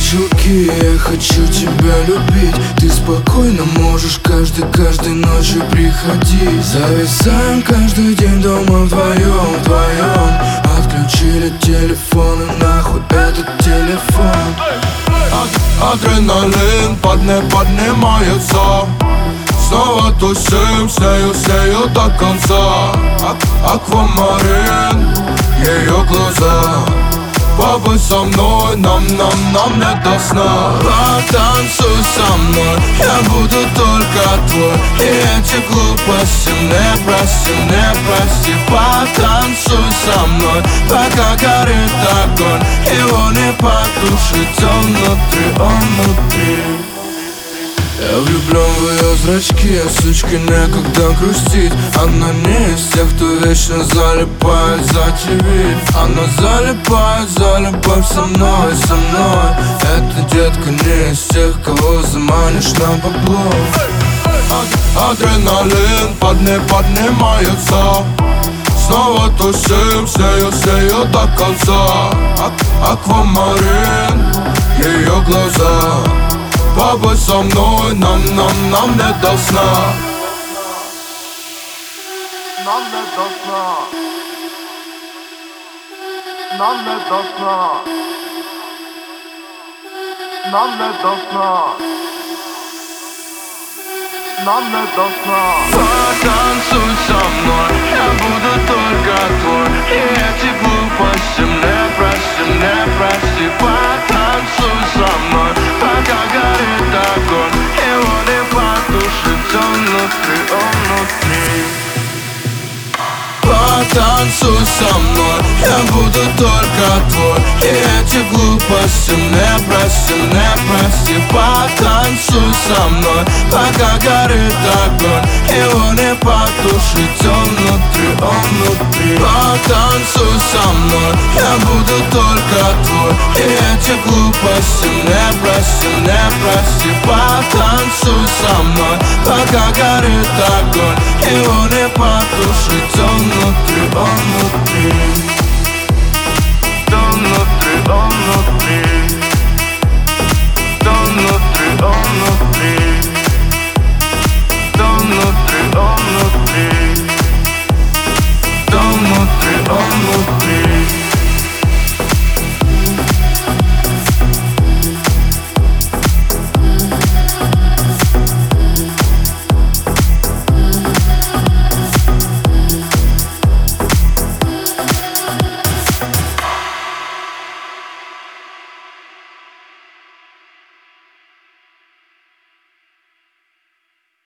чулки, я хочу тебя любить. Ты спокойно можешь каждой ночью приходить. Зависаем каждый день дома вдвоем. Отключили телефоны, нахуй этот телефон. Адреналин поднимается. Снова тусим, сею до конца. Аквамарин, ее глаза. Побудь со мной, нам не до сна. Потанцуй со мной, я буду только твой. И эти глупости не прости. Потанцуй со мной, пока горит огонь. Его не потушить, он внутри. Я влюблен в ее зрачки, сучке некогда грустить. Она не из тех, кто вечно залипает за ТВ. Она залипает со мной. Эта детка не из тех, кого заманишь на бабло. Адреналин поднимается. Снова тусим, сею до конца. Аквамарин, ее глаза. Побудь со мной, нам не до сна. Нам не до сна. Нам не до сна. Нам не до сна. Нам не до сна. Потанцуй со мной, я буду только твой. И эти глупости не прости. Потанцуй со мной, пока горит огонь. Его не потушить, он внутри. Потанцуй со мной, я буду только твой. И эти глупости не прости. Потанцуй со мной, пока горит огонь. Его не потушить, он внутри. Потанцуй со мной, я буду только твой. И эти глупости не прости. Потанцуй со мной, пока горит огонь. Его не потушить, он внутри.